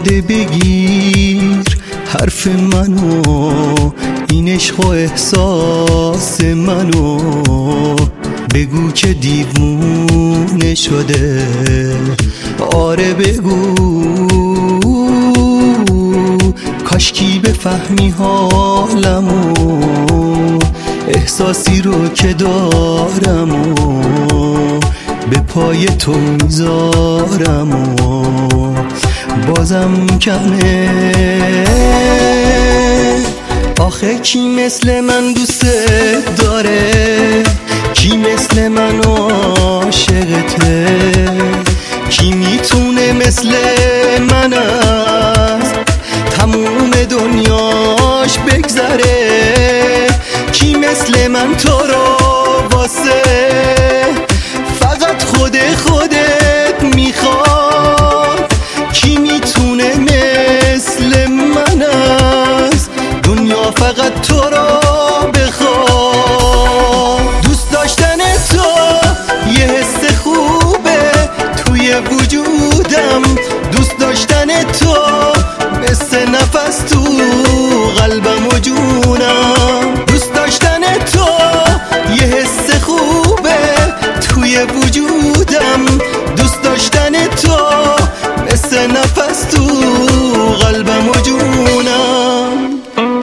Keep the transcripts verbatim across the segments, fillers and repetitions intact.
ساده بگیر حرف منو، این عشق و احساس منو، بگو که دیوونه شده. آره بگو، کاشکی بفهمی حالمو، احساسی رو که دارمو به پای تو میذارم و بازم کمه. آخه کی مثل من دوست داره، کی مثل من عاشقته، کی میتونه مثل من از تموم دنیاش بگذره، کی مثل من تو رو واسه فقط خود خودت میخواد، کی میتونه مثل من از دنیا فقط تو رو بخواد. دوست داشتن تو یه حس خوبه توی وجودم، دوست داشتن تو مثل نفس تو قلبم و جونم، دوست داشتن تو یه حس خوبه توی وجودم، دوست داشتن تو مثل نفس تو قلبم و جونم.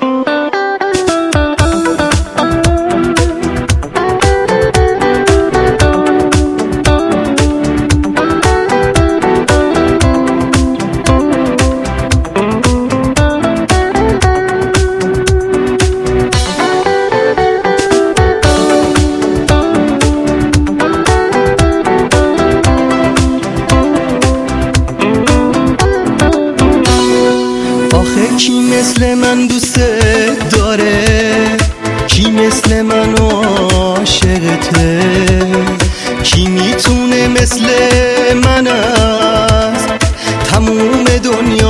کی مثل من دوست داره، کی مثل من عاشقته، کی میتونه مثل من از تموم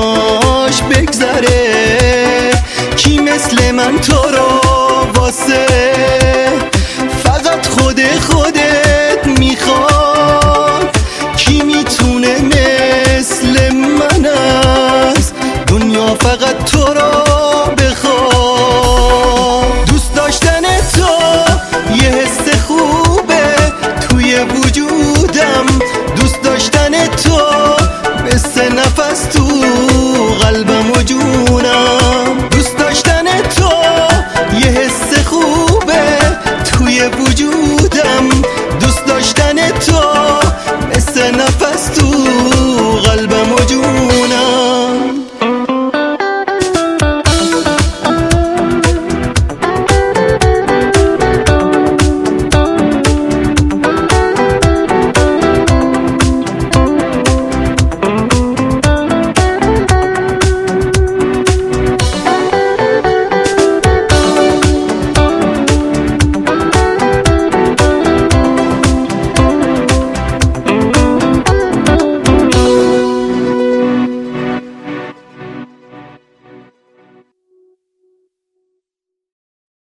دنیاش بگذره، کی مثل من تو رو واسه